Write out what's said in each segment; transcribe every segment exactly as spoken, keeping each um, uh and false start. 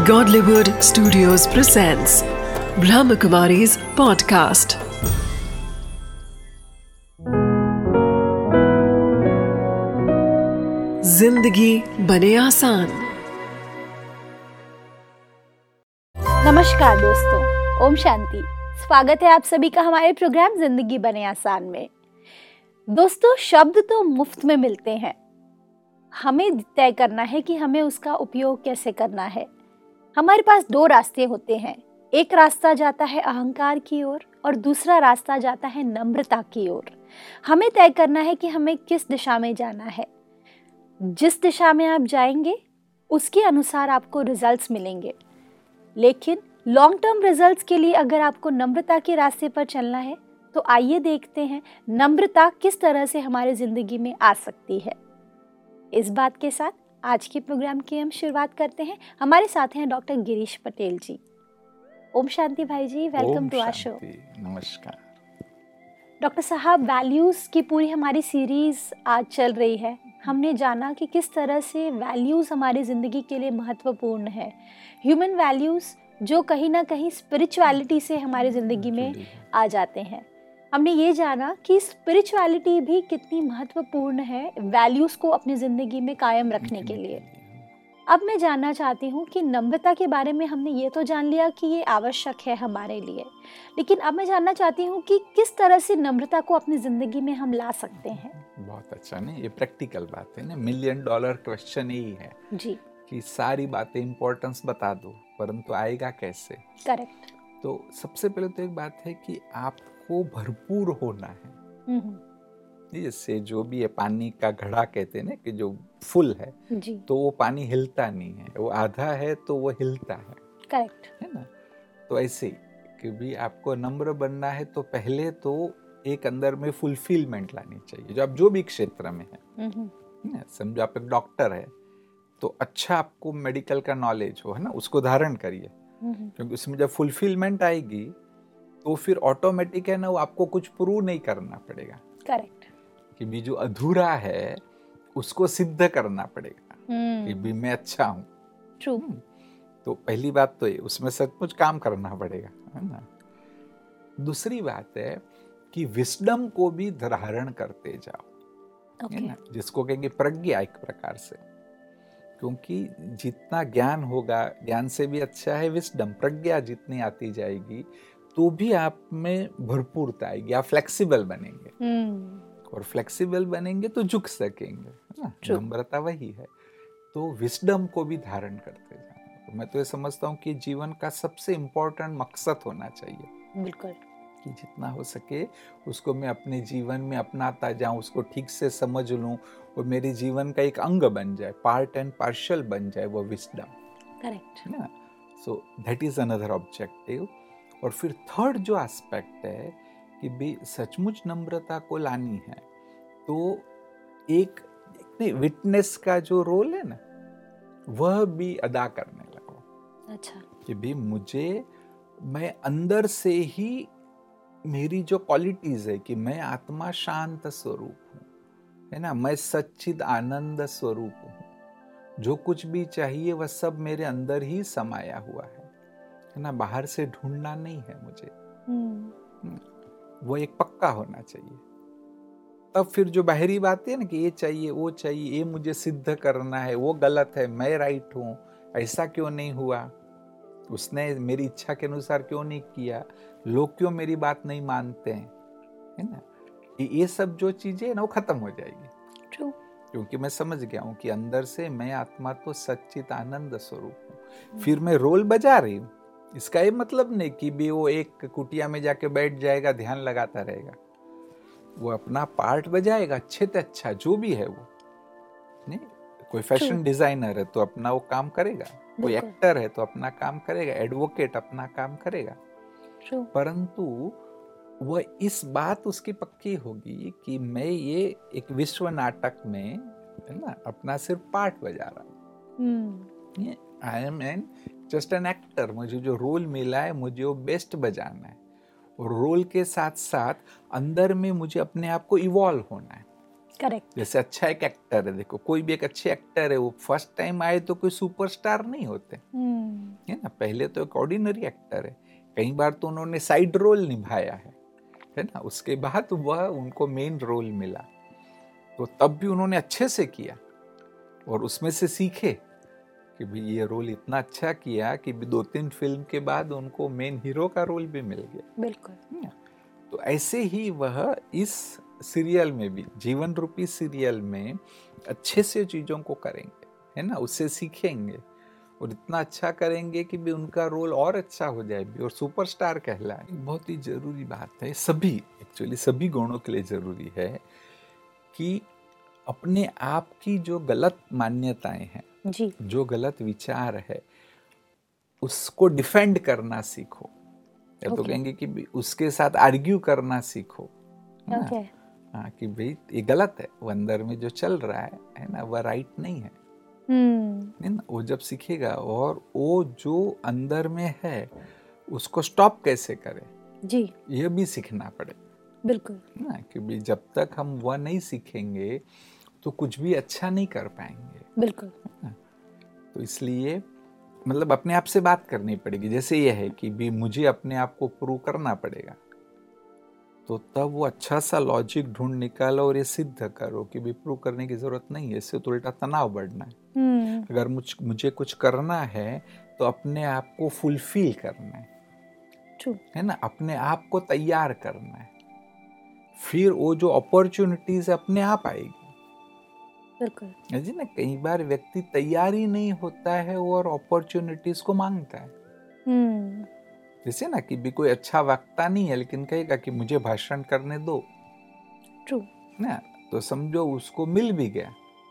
Godlywood Studios presents Brahmakumari's podcast. जिंदगी बने आसान। नमस्कार दोस्तों, ओम शांति। स्वागत है आप सभी का हमारे प्रोग्राम जिंदगी बने आसान में। दोस्तों, शब्द तो मुफ्त में मिलते हैं, हमें तय करना है कि हमें उसका उपयोग कैसे करना है। हमारे पास दो रास्ते होते हैं, एक रास्ता जाता है अहंकार की ओर और दूसरा रास्ता जाता है नम्रता की ओर। हमें तय करना है कि हमें किस दिशा में जाना है। जिस दिशा में आप जाएंगे उसके अनुसार आपको रिजल्ट्स मिलेंगे, लेकिन लॉन्ग टर्म रिजल्ट्स के लिए अगर आपको नम्रता के रास्ते पर चलना है तो आइए देखते हैं नम्रता किस तरह से हमारे जिंदगी में आ सकती है। इस बात के साथ आज के प्रोग्राम की हम शुरुआत करते हैं। हमारे साथ हैं डॉक्टर गिरीश पटेल जी। ओम शांति भाई जी, वेलकम टू आवर शो। नमस्कार डॉक्टर साहब, वैल्यूज की पूरी हमारी सीरीज आज चल रही है। हमने जाना कि किस तरह से वैल्यूज हमारी जिंदगी के लिए महत्वपूर्ण है। ह्यूमन वैल्यूज जो कहीं ना कहीं स्पिरिचुअलिटी से हमारी जिंदगी में आ जाते हैं। हमने ये जाना कि स्पिरिचुअलिटी भी कितनी महत्वपूर्ण है वैल्यूज को अपनी जिंदगी में कायम रखने के लिए। अब मैं जानना चाहती हूँ कि नम्रता के बारे में हमने ये तो जान लिया कि ये आवश्यक है हमारे लिए, लेकिन अब मैं जानना चाहती हूँ कि किस तरह से नम्रता को अपनी जिंदगी में हम ला सकते हैं। बहुत अच्छा, नहीं ये प्रैक्टिकल बात है ना। मिलियन डॉलर क्वेश्चन यही है जी कि सारी बातें इंपॉर्टेंस बता दो, परंतु आएगा कैसे। करेक्ट। तो सबसे पहले तो एक बात है कि आपको भरपूर होना है। जैसे जो भी है, पानी का घड़ा कहते हैं ना कि जो फुल है जी। तो वो पानी हिलता नहीं है, वो आधा है तो वो हिलता है। करेक्ट है ना। तो ऐसे ही कि भी आपको नम्र बनना है तो पहले तो एक अंदर में फुलफिलमेंट लानी चाहिए, जो आप जो भी क्षेत्र में है। समझो आप एक डॉक्टर है तो अच्छा आपको मेडिकल का नॉलेज हो, है ना, उसको धारण करिए, क्योंकि उसमें जब फुलफिलमेंट आएगी तो फिर ऑटोमेटिक है ना, वो आपको कुछ प्रूव नहीं करना पड़ेगा। करेक्ट। कि भी जो अधूरा है उसको सिद्ध करना पड़ेगा कि भी मैं अच्छा हूँ। ट्रू। तो पहली बात तो ये, उसमें सचमुच काम करना पड़ेगा, है ना। दूसरी बात है कि विस्डम को भी धारण करते जाओ, okay. है ना, जिसको कहेंगे प्रज्ञा एक प्रकार से। क्योंकि जितना ज्ञान होगा, ज्ञान से भी अच्छा है विस्डम, प्रज्ञा जितनी आती जाएगी तो भी आप में भरपूरता आएगी, आप फ्लेक्सिबल बनेंगे। hmm. और फ्लेक्सिबल बनेंगे तो झुक सकेंगे, है ना। नम्रता वही है। तो विस्डम को भी धारण करते जाओ। तो मैं तो ये समझता हूँ कि जीवन का सबसे इम्पोर्टेंट मकसद होना चाहिए। बिल्कुल। कि जितना हो सके उसको मैं अपने जीवन में अपनाता जाऊं, उसको ठीक से समझ लूं और मेरे जीवन का एक अंग बन जाए, पार्ट एंड पार्शियल बन जाए वो विस्डम। करेक्ट ना। So that is another objective. और फिर थर्ड जो एस्पेक्ट है कि भी सचमुच नम्रता को लानी है तो एक विटनेस का जो रोल है ना, वह भी अदा करने लगो। अच्छा। कि भी मुझे, मैं अंदर से ही मेरी जो क्वालिटीज है कि मैं आत्मा शांत स्वरूप हूँ, है ना, मैं सच्चिद आनंद स्वरूप हूँ, जो कुछ भी चाहिए वह सब मेरे अंदर ही समाया हुआ है, है ना, बाहर से ढूंढना नहीं है मुझे। hmm. वो एक पक्का होना चाहिए। तब फिर जो बाहरी बात है ना कि ये चाहिए वो चाहिए, ये मुझे सिद्ध करना है, वो गलत है, मैं राइट हूँ, ऐसा क्यों नहीं हुआ, उसने मेरी इच्छा के अनुसार क्यों नहीं किया, लोग क्यों मेरी बात नहीं मानते हैं, है ना, ये सब जो चीजें है ना वो खत्म हो जाएगी। ट्रू। क्योंकि मैं समझ गया हूँ कि अंदर से मैं आत्मा तो सच्चित आनंद स्वरूप हूँ। फिर मैं रोल बजा रही हूँ, इसका ये मतलब नहीं कि भी वो एक कुटिया में जाके बैठ जाएगा, ध्यान लगाता रहेगा। वो अपना पार्ट बजाएगा अच्छे से अच्छा, जो भी है वो। नहीं, कोई फैशन डिजाइनर है तो अपना वो काम करेगा, कोई एक्टर है तो अपना काम करेगा, एडवोकेट अपना काम करेगा। True. परंतु वह इस बात उसकी पक्की होगी कि मैं ये एक विश्व नाटक में, है ना, अपना सिर्फ पार्ट बजा रहा हूँ। I am an just an actor. मुझे जो रोल मिला है मुझे वो बेस्ट बजाना है, और रोल के साथ साथ अंदर में मुझे अपने आप को इवॉल्व होना है, करेक्ट। जैसे अच्छा एक एक्टर है, देखो कोई भी एक अच्छे एक्टर है, वो फर्स्ट टाइम आए तो कोई सुपरस्टार नहीं होते, है ना। पहले तो एक ऑर्डिनरी एक्टर है, कई बार तो उन्होंने साइड रोल निभाया है है ना, उसके बाद वह उनको मेन रोल मिला, तो तब भी उन्होंने अच्छे से किया और उसमें से सीखे कि भी ये रोल इतना अच्छा किया कि भी दो तीन फिल्म के बाद उनको मेन हीरो का रोल भी मिल गया। बिल्कुल। तो ऐसे ही वह इस सीरियल में भी, जीवन रूपी सीरियल में अच्छे से चीजों को करेंगे, है ना, उससे सीखेंगे और इतना अच्छा करेंगे कि भी उनका रोल और अच्छा हो जाए भी और सुपरस्टार कहलाए। बहुत ही जरूरी बात है, सभी एक्चुअली सभी गुणों के लिए जरूरी है कि अपने आप की जो गलत मान्यताएं हैं जी, जो गलत विचार है उसको डिफेंड करना सीखो, या तो Okay. कहेंगे कि भी उसके साथ आर्ग्यू करना सीखो, है ना? ओके। हाँ, कि भाई ये गलत है, वो अंदर में जो चल रहा है है ना, वह राइट नहीं है, हम्म। है ना। वो जब सीखेगा और वो जो अंदर में है उसको स्टॉप कैसे करे, जी, यह भी सीखना पड़े, बिल्कुल। है ना। कि भी जब तक हम वह नहीं सीखेंगे तो कुछ भी अच्छा नहीं कर पाएंगे, बिल्कुल। है ना। तो इसलिए मतलब अपने आप से बात करनी पड़ेगी, जैसे ये है कि भी मुझे अपने आप को प्रूव करना पड़ेगा, तो तब वो अच्छा सा लॉजिक ढूंढ निकालो और ये सिद्ध करो कि भी प्रूव करने की जरूरत नहीं है, इससे तो उल्टा तनाव बढ़ना है। हम्म। अगर मुझ मुझे कुछ करना है तो अपने आप को फुलफिल करना है, ट्रू। है ना, अपने आप को तैयार करना है, फिर वो जो अपॉर्चुनिटीज अपने आप आएगी। बिल्कुल। जी ना, कई बार व्यक्ति तैयार ही नहीं होता है और अपॉर्चुनिटीज को मांगता है। हम्म। जैसे ना कि भी कोई अच्छा वक्ता नहीं है लेकिन कहेगा कि मुझे भाषण करने दो, ट्रू। ना, तो समझो उसको मिल भी गया,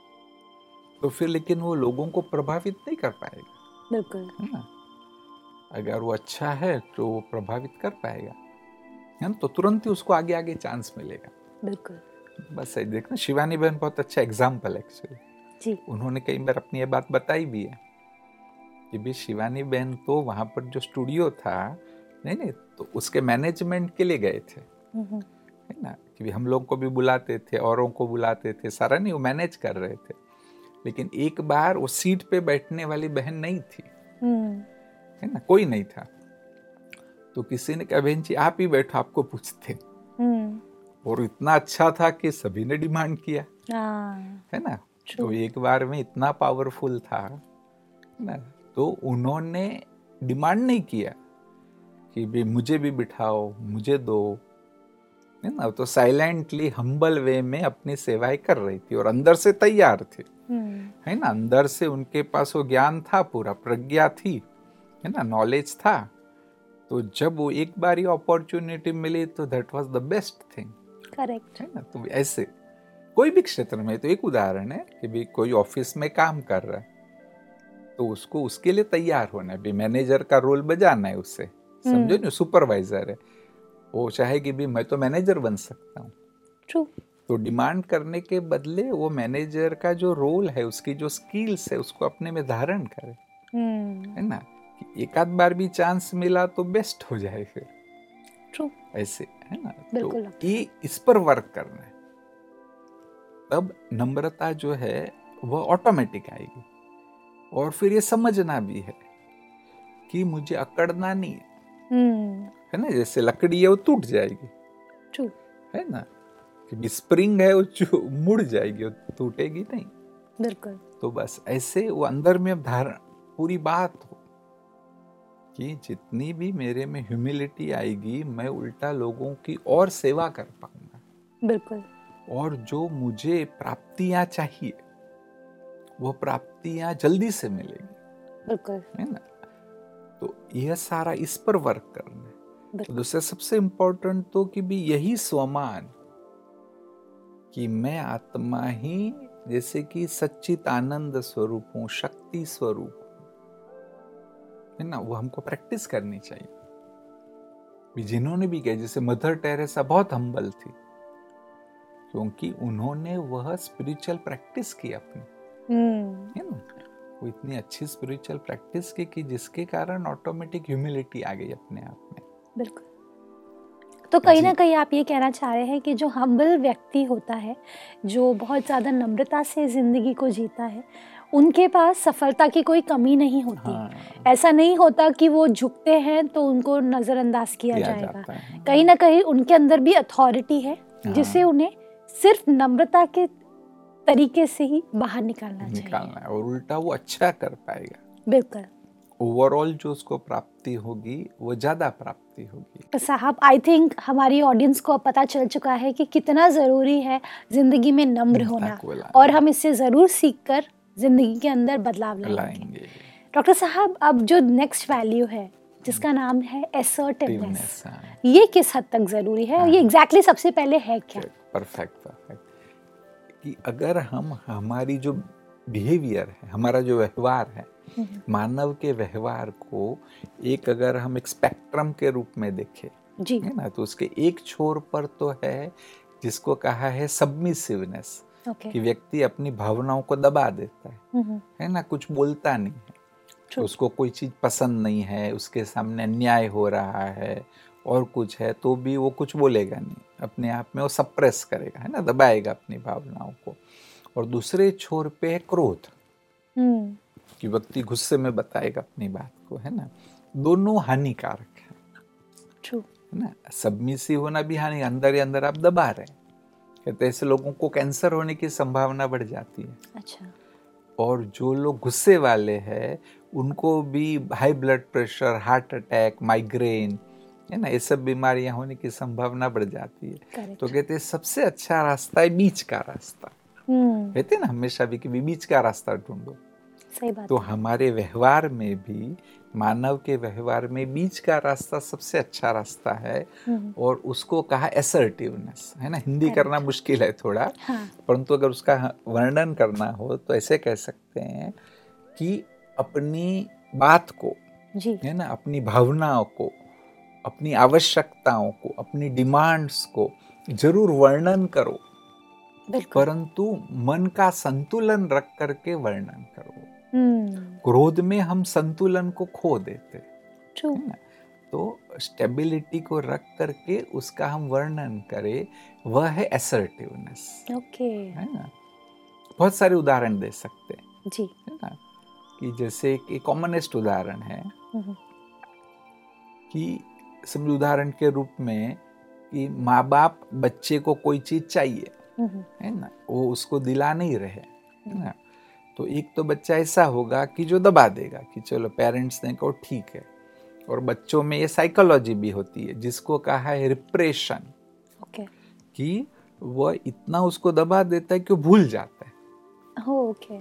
तो फिर लेकिन वो लोगों को प्रभावित नहीं कर पाएगा, बिल्कुल। है ना। अगर वो अच्छा है तो वो प्रभावित कर पाएगा, है ना, तो तुरंत ही उसको आगे आगे चांस मिलेगा। बिल्कुल। बस सही देखना, शिवानी बहन बहुत अच्छा एग्जाम्पल एक्चुअली, जी। उन्होंने कई बार अपनी ये बात बताई भी है कि भी शिवानी बहन तो वहां पर जो स्टूडियो था, नहीं नहीं तो उसके मैनेजमेंट के लिए गए थे, हम्म। है ना, कि भी हम लोग को भी बुलाते थे, औरों को बुलाते थे, सारा नहीं वो मैनेज कर रहे थे, लेकिन एक बार वो सीट पे बैठने वाली बहन नहीं थी, हम्म। है ना, कोई नहीं था, तो किसी ने कहा बहन जी आप ही बैठो, आपको पूछते, हम्म। और इतना अच्छा था कि सभी ने डिमांड किया, हाँ। है ना। True. तो एक बार में इतना पावरफुल था, है ना, तो उन्होंने डिमांड नहीं किया कि भी मुझे भी बिठाओ, मुझे दो, है ना, तो साइलेंटली हम्बल वे में अपनी सेवाएं कर रही थी और अंदर से तैयार थी, हम्म। है ना, अंदर से उनके पास वो ज्ञान था, पूरा प्रज्ञा थी, है ना, नॉलेज था, तो जब वो एक बार ये अपॉर्चुनिटी मिली तो that was the best thing, correct. है ना। तो ऐसे कोई भी क्षेत्र में, तो एक उदाहरण है कि भी कोई ऑफिस में काम कर रहा है तो उसको उसके लिए तैयार होना है, भी मैनेजर का रोल बजाना है उससे, समझो ना, सुपरवाइजर है, वो चाहेगी भी मैं तो मैनेजर बन सकता हूँ, ट्रू। तो डिमांड करने के बदले वो मैनेजर का जो रोल है, उसकी जो स्किल्स है उसको अपने में धारण करे, हम्म। है ना, कि एक आध बार भी चांस मिला तो बेस्ट हो जाए फिर, ट्रू। ऐसे, है ना। बिल्कुल। तो ये इस पर वर्क करना है, तब नम्रता जो है वह ऑटोमेटिक आएगी, और फिर ये समझना भी है कि मुझे अकड़ना नहीं है, हम्म। है ना, जैसे लकड़ी है वो टूट जाएगी, ट्रू। है ना, कि स्प्रिंग है वो जो मुड़ जाएगी, वो टूटेगी नहीं। बिल्कुल। तो बस ऐसे वो अंदर में धारण पूरी बात हो कि जितनी भी मेरे में ह्यूमिलिटी आएगी मैं उल्टा लोगों की और सेवा कर पाऊंगा, बिल्कुल। और जो मुझे प्राप्तियां चाहिए वो प्राप्तियां जल्दी से मिलेगी, बिल्कुल। है ना। तो यह सारा इस पर वर्क करना है। तो बिल्कुल। दूसरा सबसे इंपॉर्टेंट तो कि भी यही स्वमान कि मैं आत्मा ही जैसे कि सच्चित आनंद स्वरूप हूं, शक्ति स्वरूप हूं, है ना, वो हमको प्रैक्टिस करनी चाहिए। भी जिन्होंने भी किया, जैसे मदर टेरेसा बहुत हम्बल थी क्योंकि उन्होंने वह स्पिरिचुअल प्रैक्टिस की अपनी, हम्म। है ना, वो इतनी अच्छी स्पिरिचुअल प्रैक्टिस की कि जिसके कारण ऑटोमेटिक ह्यूमिलिटी आ गई अपने आप में। बिल्कुल। तो कहीं जी। ना कहीं आप ये कहना चाह रहे हैं कि जो हम्बल व्यक्ति होता है, जो बहुत ज़्यादा नम्रता से ज़िंदगी को जीता है, उनके पास सफलता की कोई कमी नहीं होती। हाँ, ऐसा नहीं होता कि वो झुकते हैं तो उनको नज़रअंदाज किया किया जाएगा। जाता है। कहीं ना कहीं उनके अंदर भी अथॉरिटी है, जिसे हाँ, उन्हें सिर्फ नम्रता के तरीके से ही बाहर निकालना चाहिए। निकालना है, और उल्टा वो अच्छा कर पाएगा। बिल्कुल। ओवरऑल जो उसको प्राप्ति होगी वो ज्यादा प्राप्ति होगी। तो साहब, आई थिंक हमारी ऑडियंस को अब पता चल चुका है कि कितना ज़रूरी है ज़िंदगी में नम्र नम्रता होना, को लाना। और हम इससे ज़रूर सीखकर ज़िंदगी के अंदर बदलाव लाएंगे। लाएंगे। डॉक्टर साहब, अब जो नेक्स्ट वैल्यू है जिसका नाम है असर्टिवनेस, Assertiveness, हाँ। ये किस हद तक ज़रूरी है और ये एग्जैक्टली exactly सबसे पहले है क्या? परफेक्ट परफेक्ट कि अगर हम हमारी जो बिहेवियर है, हमारा जो व्यवहार है, मानव के व्यवहार को एक अगर हम एक स्पेक्ट्रम के रूप में देखें, जी। है ना, तो उसके एक छोर पर तो है जिसको कहा है सबमिसिवनेस, ओके। कि व्यक्ति अपनी भावनाओं को दबा देता है, हम्म, है ना, कुछ बोलता नहीं है, True. उसको कोई चीज पसंद नहीं है, उसके सामने अन्याय हो रहा है और कुछ है तो भी वो कुछ बोलेगा नहीं, अपने आप में वो सप्रेस करेगा, है ना, दबाएगा अपनी भावनाओं को। और दूसरे छोर पे है क्रोध, हम्म, कि व्यक्ति गुस्से में बताएगा अपनी बात को, है ना। दोनों हानिकारक है, ट्रू। है ना। सबमिसिव होना भी हानि, अंदर ही अंदर आप दबा रहे हैं। कहते ऐसे लोगों को कैंसर होने की संभावना बढ़ जाती है। अच्छा। और जो लोग गुस्से वाले हैं उनको भी high blood pressure, heart attack, migraine, है ना, ये सब बीमारियां होने की संभावना बढ़ जाती है। Correct. तो कहते हैं सबसे अच्छा रास्ता है बीच का रास्ता। हम्म, कहते हैं ना हमेशा भी कि बीच का रास्ता ढूंढो। सही बात तो है। हमारे व्यवहार में भी, मानव के व्यवहार में बीच का रास्ता सबसे अच्छा रास्ता है, हम्म, और उसको कहा असर्टिवनेस, है ना। हिंदी Correct. करना मुश्किल है थोड़ा, हाँ। परंतु अगर उसका वर्णन करना हो तो ऐसे कह सकते हैं कि अपनी बात को, जी। है ना, अपनी भावनाओं को, अपनी आवश्यकताओं को, अपनी डिमांड्स को जरूर वर्णन करो, बिल्कुल। परंतु मन का संतुलन रख करके वर्णन करो। हम्म, क्रोध में हम संतुलन को खो देते, ट्रू। है ना। तो स्टेबिलिटी को रख करके उसका हम वर्णन करें, वह है असर्टिवनेस, ओके। है ना। बहुत सारे उदाहरण दे सकते हैं, जी। है ना, कि जैसे कि कॉमनेस्ट उदाहरण है हम्म, कि समझ, उदाहरण के रूप में कि माँ बाप बच्चे को कोई चीज चाहिए, हम्म, है ना, वो उसको दिला नहीं रहे, है ना। तो एक तो बच्चा ऐसा होगा कि जो दबा देगा कि चलो पेरेंट्स ने कहो ठीक है। और बच्चों में ये साइकोलॉजी भी होती है जिसको कहा है रिप्रेशन, ओके। कि वह इतना उसको दबा देता है कि वो भूल जाता है, हो, ओके।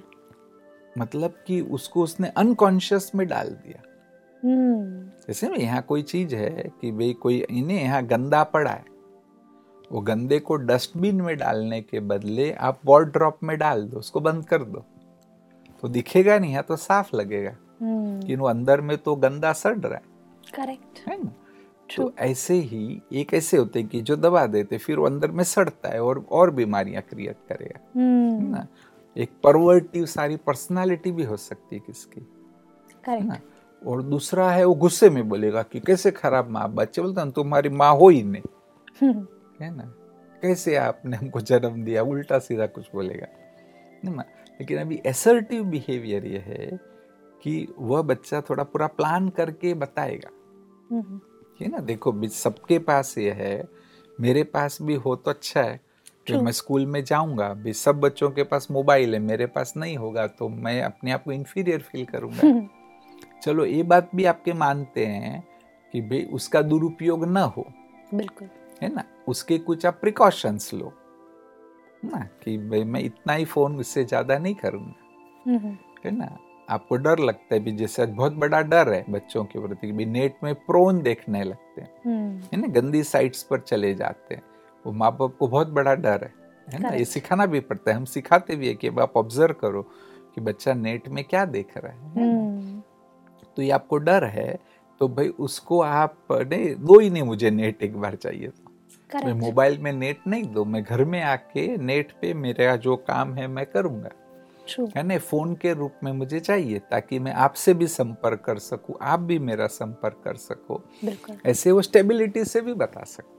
मतलब कि उसको उसने अनकॉन्शियस में डाल दिया। हम्म, जैसे में यहाँ कोई चीज है कि भाई कोई इन्हें यहाँ गंदा पड़ा है, वो गंदे को डस्टबिन में डालने के बदले आप वार्डरोब में डाल दो, उसको बंद कर दो, तो दिखेगा नहीं, है तो साफ लगेगा, हम्म, कि वो अंदर में तो गंदा सड़ रहा है, करेक्ट। है ना। True. तो ऐसे ही एक ऐसे होते हैं कि जो दबा देते फिर वो अंदर में सड़ता है और और बीमारियां क्रिएट करेगा, है हम्म, ना। एक परवर्टिव सारी पर्सनालिटी भी हो सकती है किसकी, है ना। करेक्ट। और दूसरा है वो गुस्से में बोलेगा कि कैसे खराब माँ, बच्चे बोलते हैं तुम्हारी माँ हो ही नहीं, हम्म, है ना, कैसे आपने हमको जन्म दिया, उल्टा सीधा कुछ बोलेगा, है ना। लेकिन अभी असर्टिव बिहेवियर ये है कि वह बच्चा थोड़ा पूरा प्लान करके बताएगा, हम्म, है ना। देखो भी सबके पास ये है, मेरे पास भी हो तो अच्छा है, फिर True. मैं स्कूल में जाऊंगा भी सब बच्चों के पास मोबाइल है, मेरे पास नहीं होगा तो मैं अपने आप को इंफीरियर फील करूंगा। हम्म, चलो ये बात भी आपके मानते हैं कि भाई उसका दुरुपयोग ना हो, बिल्कुल। है ना, उसके कुछ आप प्रिकॉशंस लो ना, कि भाई मैं इतना ही फोन उससे ज्यादा नहीं करूंगा, हम्म, है ना। आपको डर लगता है भी, जैसे आज बहुत बड़ा डर है बच्चों के प्रति, भी नेट में प्रोन देखने लगते हैं, हम्म, है ना, गंदी साइट्स पर चले जाते हैं, वो माँ बाप को बहुत बड़ा डर है, है ना। ये Correct. सिखाना भी पड़ता है, हम सिखाते भी है कि अब आप ऑब्जर्व करो कि बच्चा नेट में क्या देख रहा है, है ना? हम्म, तो ये आपको डर है, तो भाई उसको आप नहीं दो ही नहीं, मुझे नेट एक बार चाहिए, तो मैं करेक्ट। मोबाइल में नेट नहीं दो, मैं घर में आके नेट पे मेरा जो काम है मैं करूंगा, ट्रू। है ना। फोन के रूप में मुझे चाहिए ताकि मैं आपसे भी संपर्क कर सकूं, आप भी मेरा संपर्क कर सको। बिल्कुल। ऐसे वो स्टेबिलिटी से भी बता सकता है,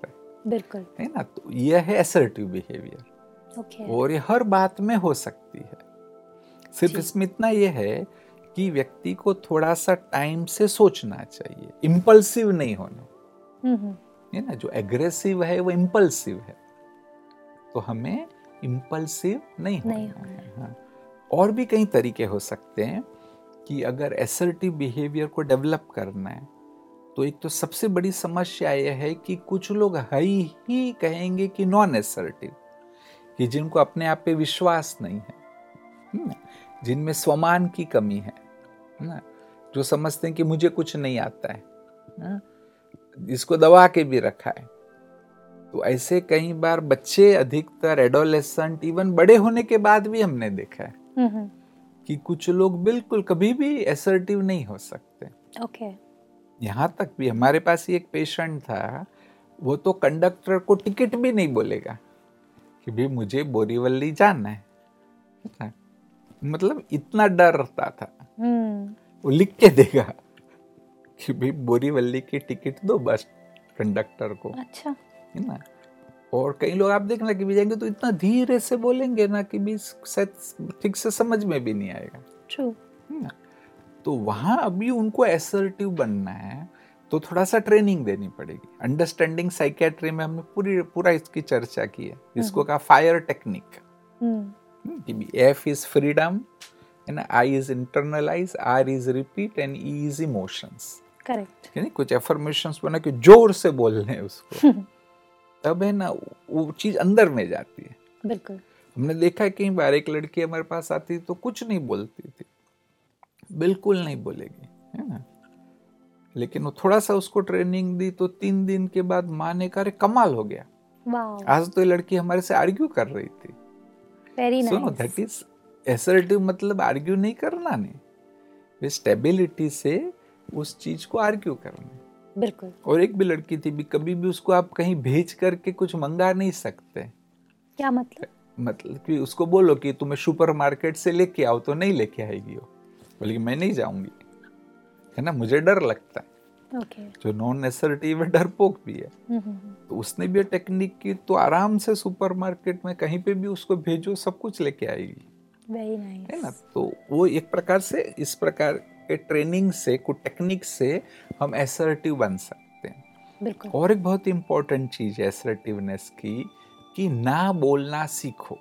बिल्कुल। है ना। तो यह है असर्टिव बिहेवियर। ओके। और ये हर बात में हो सकती है। सिर्फ जी। इसमें इतना ये है कि व्यक्ति को थोड़ा सा टाइम से सोचना चाहिए, इम्पल्सिव नहीं होना। हम्म हम्म, है ना। जो एग्रेसिव है वो इम्पल्सिव है, तो हमें इम्पल्सिव नहीं नहीं होना होना है। हाँ। और भी कई तरीके हो सकते हैं कि अगर असर्टिव बिहेवियर को डेवलप करना है, तो एक तो सबसे बड़ी समस्या यह है कि कुछ लोग है ही कहेंगे कि नॉन असर्टिव, कि जिनको अपने आप पे विश्वास नहीं है, है ना? जिनमें स्वमान की कमी है, है ना? जो समझते हैं कि मुझे कुछ नहीं आता है, है? इसको दबा के भी रखा है। तो ऐसे कई बार बच्चे, अधिकतर एडोलेसेंट, इवन बड़े होने के बाद भी हमने देखा है हम्म हम्म, कि कुछ लोग बिल्कुल कभी भी असर्टिव नहीं हो सकते। ओके। यहाँ तक भी हमारे पास ही एक पेशेंट था, वो तो कंडक्टर को टिकट भी नहीं बोलेगा कि भाई मुझे बोरीवली जाना है। मतलब इतना डरता था। हम्म, वो लिख के देगा कि भाई बोरीवली की टिकट दो बस कंडक्टर को, अच्छा। है ना। और कई लोग आप देखना कि भी जाएंगे तो इतना धीरे से बोलेंगे ना कि भी शायद ठीक से समझ में भी नहीं आएगा, ट्रू। है ना। तो वहां अभी उनको असर्टिव बनना है तो थोड़ा सा ट्रेनिंग देनी पड़ेगी। अंडरस्टैंडिंग साइकेट्री में हमने पूरी पूरा इसकी चर्चा की है, जिसको कहा fire technique. Hmm, F is freedom, I is internalize, R is repeat and E is emotions. Correct. यानी कुछ एफर्मेशंस बना के जोर से बोलने उसको, तब है ना वो चीज अंदर में जाती है। बिल्कुल। हमने देखा है कई बार एक लड़की हमारे पास आती तो कुछ नहीं बोलती थी, बिल्कुल नहीं बोलेगी, है ना। लेकिन वो थोड़ा सा उसको ट्रेनिंग दी तो तीन दिन के बाद माँ ने कहा कमाल हो गया, वाओ, आज तो ये लड़की हमारे से आर्ग्यू कर रही थी। वेरी सुनो, नाइस। दैट इज असर्टिव, मतलब आर्ग्यू नहीं करना, नहीं, स्टेबिलिटी से उस चीज को आर्ग्यू करना। बिल्कुल। और एक भी लड़की थी भी, कभी भी उसको आप कहीं भेज करके कुछ मंगा नहीं सकते। क्या मतलब? मतलब कि उसको बोलो कि तुम्हें सुपरमार्केट से लेके आओ, तो नहीं लेके आएगी वो, बोलेगी मैं नहीं जाऊंगी, है ना, मुझे डर लगता है। ओके। जो नॉन असर्टिव है डरपोक भी है। हम्म हम्म, तो उसने भी टेक्निक की, तो आराम से सुपरमार्केट में कहीं पे भी उसको भेजो, सब कुछ लेके आएगी, वेरी नाइस। है ना। तो वो एक प्रकार से, इस प्रकार के ट्रेनिंग से, कुछ टेक्निक से हम असर्टिव बन सकते हैं। बिल्कुल। और एक बहुत इंपॉर्टेंट चीज है असर्टिवनेस की, कि ना बोलना सीखो,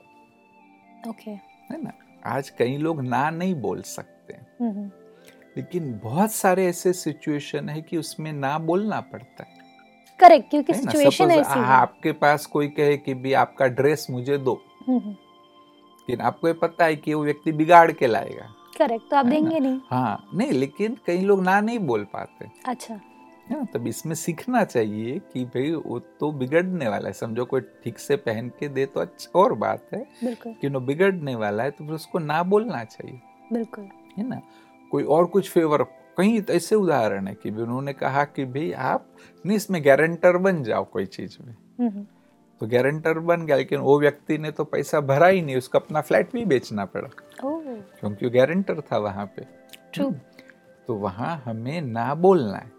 ओके। है ना। आज कई लोग ना नहीं बोल सकते, हम्म हम्म, लेकिन बहुत सारे ऐसे सिचुएशन है कि उसमें ना बोलना पड़ता है, करेक्ट, क्योंकि है ना। सिचुएशन सपोज ऐसी है। आपके पास कोई कहे कि भी आपका ड्रेस मुझे दो, हम्म हम्म, लेकिन आपको ये पता है कि वो व्यक्ति बिगाड़ के लाएगा, करेक्ट, तो आप है ना? देंगे नहीं। हाँ, नहीं, लेकिन कई लोग ना नहीं बोल पाते, अच्छा। है ना। तब इसमें सीखना चाहिए कि भाई वो तो बिगड़ने वाला है, समझो कोई ठीक से पहन के दे तो अच्छा और बात है, बिल्कुल कि वो बिगड़ने वाला है तो फिर उसको ना बोलना चाहिए, बिल्कुल। है ना। कोई और कुछ फेवर, कहीं ऐसे उदाहरण है कि भी उन्होंने कहा कि भाई आप नहीं इसमें गारंटर बन जाओ कोई चीज में, हम्म हम्म, तो गारंटर बन गया, लेकिन वो व्यक्ति ने तो पैसा भरा ही नहीं, उसको अपना फ्लैट भी बेचना पड़ा, ओह, क्योंकि वो गारंटर था वहां पे। ट्रू। तो वहां हमें ना बोलना है।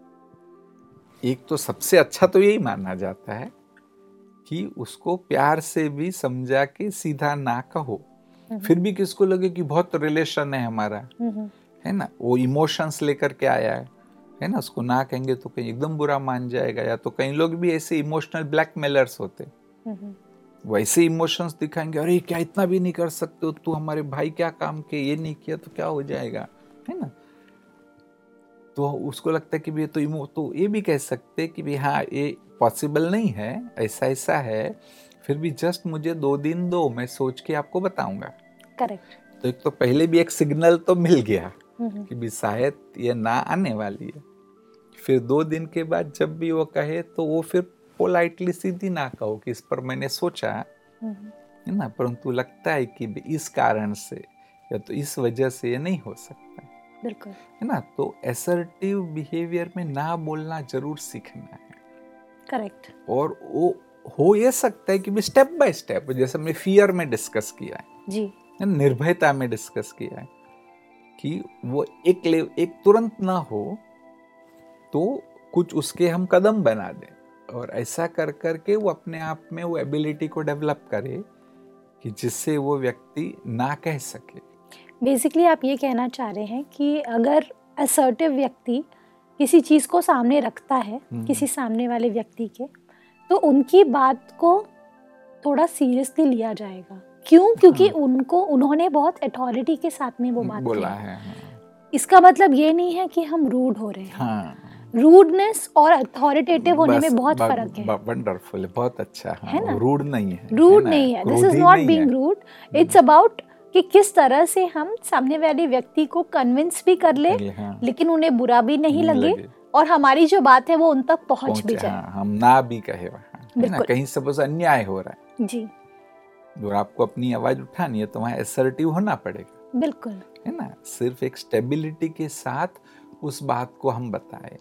एक तो सबसे अच्छा तो यही माना जाता है कि उसको प्यार से भी समझा के सीधा ना कहो। फिर भी किसको लगे कि बहुत रिलेशन है हमारा, हम्म हम्म, है ना, वो इमोशंस लेकर के आया है है ना, उसको ना कहेंगे तो कहीं एकदम बुरा मान जाएगा। या तो कई लोग भी ऐसे इमोशनल ब्लैकमेलर्स होते, हम्म हम्म, वैसे इमोशंस दिखाएंगे, अरे क्या इतना भी नहीं कर सकते हो, तू हमारे भाई क्या काम के, ये नहीं किया तो क्या हो जाएगा, है ना। तो उसको लगता है कि भी तो इमो तो ये भी कह सकते कि भी हाँ ये पॉसिबल नहीं है, ऐसा ऐसा है, फिर भी जस्ट मुझे दो दिन दो, मैं सोच के आपको बताऊंगा। करेक्ट। तो एक तो पहले भी एक सिग्नल तो मिल गया हम्म हम्म, कि भी शायद ये ना आने वाली है। फिर दो दिन के बाद जब भी वो कहे तो वो फिर पोलाइटली सीधी ना कहो कि इस पर मैंने सोचा, हम्म हम्म, है ना, परंतु लगता है कि भी इस कारण से या तो इस वजह से ये नहीं हो सकता, बिल्कुल। है ना। तो असर्टिव बिहेवियर में ना बोलना जरूर सीखना है। करेक्ट। और वो हो ये सकता है कि भी स्टेप बाय स्टेप, जैसे हमने फियर में डिस्कस किया है, जी। निर्भयता में डिस्कस किया है, कि वो एक ले एक तुरंत ना हो, तो कुछ उसके हम कदम बना दें। और ऐसा कर कर के वो अपने आप में वो एबिलिटी को डेवलप करे कि जिससे वो व्यक्ति ना कह सके। बेसिकली आप ये कहना चाह रहे हैं कि अगर असर्टिव व्यक्ति किसी चीज़ को सामने रखता है किसी सामने वाले व्यक्ति के, तो उनकी बात को थोड़ा सीरियसली लिया जाएगा। क्यों? क्योंकि हाँ। उनको उन्होंने बहुत अथॉरिटी के साथ में वो बात बोला है। हाँ। इसका मतलब ये नहीं है कि हम रूड हो रहे हैं। हाँ। रूडनेस और अथॉरिटेटिव होने में बहुत फर्क है। वंडरफुल, बहुत अच्छा। हाँ, है ना? रूड नहीं है। रूड नहीं है। This is not being rude, it's about कि किस तरह से हम सामने वाले व्यक्ति को कन्विंस भी कर ले, हाँ। लेकिन उन्हें बुरा भी नहीं, नहीं लगे, लगे और हमारी जो बात है वो उन तक पहुंच भी जाए। हाँ, हम ना भी कहे वहाँ, है ना? कहीं सपोज अन्याय हो रहा है जी, और आपको अपनी आवाज उठानी है तो वहाँ असर्टिव होना पड़ेगा। बिल्कुल, है ना? सिर्फ एक स्टेबिलिटी के साथ उस बात को हम बताएं।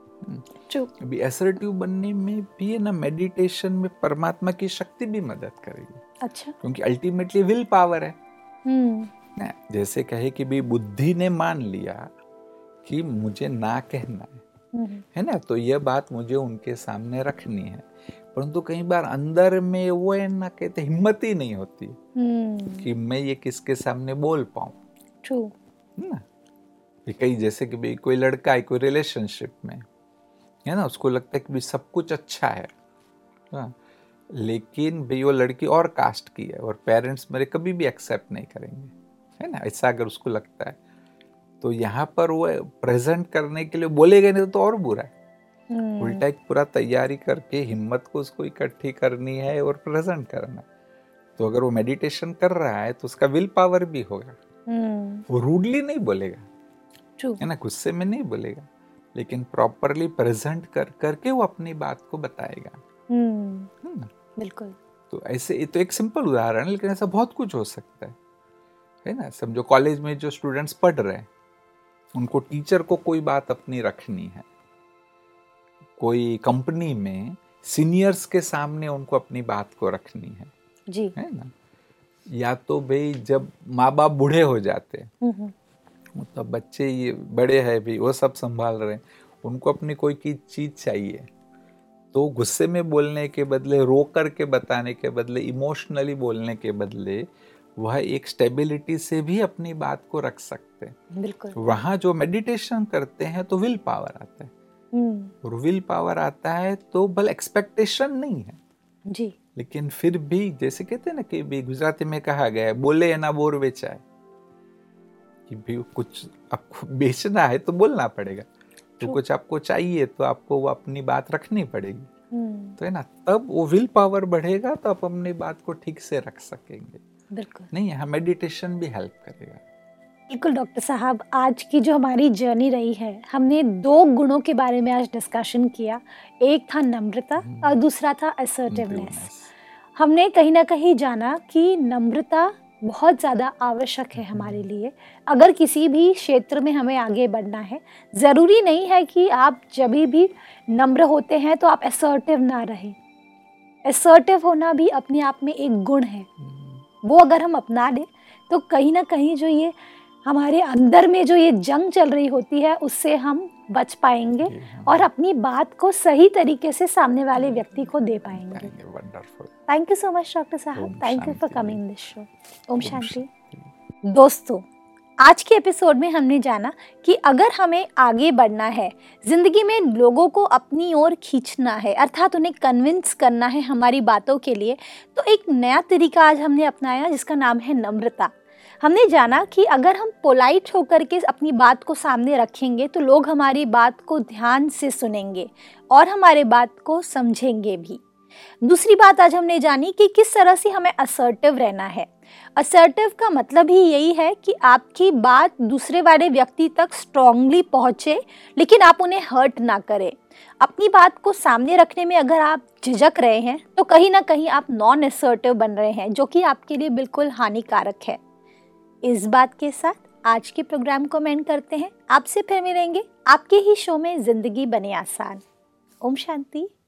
अभी असर्टिव बनने में भी है ना, मेडिटेशन में परमात्मा की शक्ति भी मदद करेगी। अच्छा, क्योंकि अल्टीमेटली विल पावर है। ना, जैसे कहे कि भी बुद्धि ने मान लिया कि मुझे ना कहना है, है ना, तो यह बात मुझे उनके सामने रखनी है, परंतु कई बार अंदर में वो है ना, कहते हिम्मत ही नहीं होती कि मैं ये किसके सामने बोल पाऊं। ट्रू ना, कई जैसे कि भाई कोई लड़का है कोई रिलेशनशिप में है ना, उसको लगता है कि भाई सब कुछ अच्छा है, हाँ, लेकिन भाई वो लड़की और कास्ट की है और पेरेंट्स मेरे कभी भी एक्सेप्ट नहीं करेंगे, है ना, ऐसा अगर उसको लगता है तो यहाँ पर वो प्रेजेंट करने के लिए बोलेगा नहीं तो और बुरा है। उल्टा एक पूरा तैयारी करके हिम्मत को उसको इकट्ठी करनी है और प्रेजेंट करना है। तो अगर वो मेडिटेशन कर रहा है तो उसका विल पावर भी होगा, वो रूडली नहीं बोलेगा, है ना, गुस्से में नहीं बोलेगा, लेकिन प्रॉपरली प्रेजेंट कर करके वो अपनी बात को बताएगा। हम्म, बिल्कुल। तो ऐसे ये तो एक सिंपल उदाहरण है, लेकिन ऐसा बहुत कुछ हो सकता है, है ना। समझो कॉलेज में जो स्टूडेंट्स पढ़ रहे हैं उनको टीचर को कोई बात अपनी रखनी है, कोई कंपनी में सीनियर्स के सामने उनको अपनी बात को रखनी है जी, है ना, या तो भाई जब माँ बाप बूढ़े हो जाते मतलब बच्चे ये बड़े हैं भी वो सब संभाल रहे हैं, उनको अपनी कोई की चीज चाहिए तो गुस्से में बोलने के बदले, रो करके बताने के बदले, इमोशनली बोलने के बदले वह एक स्टेबिलिटी से भी अपनी बात को रख सकते हैं। बिल्कुल। वहाँ जो मेडिटेशन करते हैं तो विल पावर आता है, और विल पावर आता है तो बल एक्सपेक्टेशन नहीं है जी, लेकिन फिर भी जैसे कहते हैं ना कि भी गुजराती में कहा गया है, बोले ना बोर बेचाए, कि भी कुछ आपको बेचना है तो बोलना पड़ेगा, तो कुछ आपको चाहिए तो आपको वो अपनी बात रखनी पड़ेगी, तो है ना, तब वो विल पावर बढ़ेगा तो आप अपनी बात को ठीक से रख सकेंगे। बिल्कुल। नहीं, यहाँ मेडिटेशन भी हेल्प करेगा। बिल्कुल डॉक्टर साहब, आज की जो हमारी जर्नी रही है, हमने दो गुणों के बारे में आज डिस्कशन किया, एक था नम्रता और दूसरा था असर्टिवनेस। हमने कहीं ना कहीं जाना कि नम्रता बहुत ज़्यादा आवश्यक है हमारे लिए अगर किसी भी क्षेत्र में हमें आगे बढ़ना है। ज़रूरी नहीं है कि आप जब भी नम्र होते हैं तो आप असर्टिव ना रहें। असर्टिव होना भी अपने आप में एक गुण है, वो अगर हम अपना लें तो कहीं ना कहीं जो ये हमारे अंदर में जो ये जंग चल रही होती है उससे हम बच पाएंगे और अपनी बात को सही तरीके से सामने वाले व्यक्ति को दे पाएंगे। Thank you so much doctor साहब, thank you for coming this show. ओम शांति। दोस्तों, आज के एपिसोड में हमने जाना कि अगर हमें आगे बढ़ना है, जिंदगी में लोगों को अपनी ओर खींचना है, अर्थात उन्हें कन्विंस करना है हमारी बातों के लिए, तो एक नया तरीका आज हमने अपनाया जिसका नाम है नम्रता। हमने जाना कि अगर हम पोलाइट होकर के अपनी बात को सामने रखेंगे तो लोग हमारी बात को ध्यान से सुनेंगे और हमारे बात को समझेंगे भी। दूसरी बात आज हमने जानी कि किस तरह से हमें असर्टिव रहना है। असर्टिव का मतलब ही यही है कि आपकी बात दूसरे वाले व्यक्ति तक स्ट्रांगली पहुंचे, लेकिन आप उन्हें हर्ट ना करें। अपनी बात को सामने रखने में अगर आप झिझक रहे हैं तो कहीं ना कहीं आप नॉन असर्टिव बन रहे हैं, जो कि आपके लिए बिल्कुल हानिकारक है। इस बात के साथ आज के प्रोग्राम को एंड करते हैं। आपसे फिर मिलेंगे आपके ही शो में जिंदगी बने आसान। ओम शांति।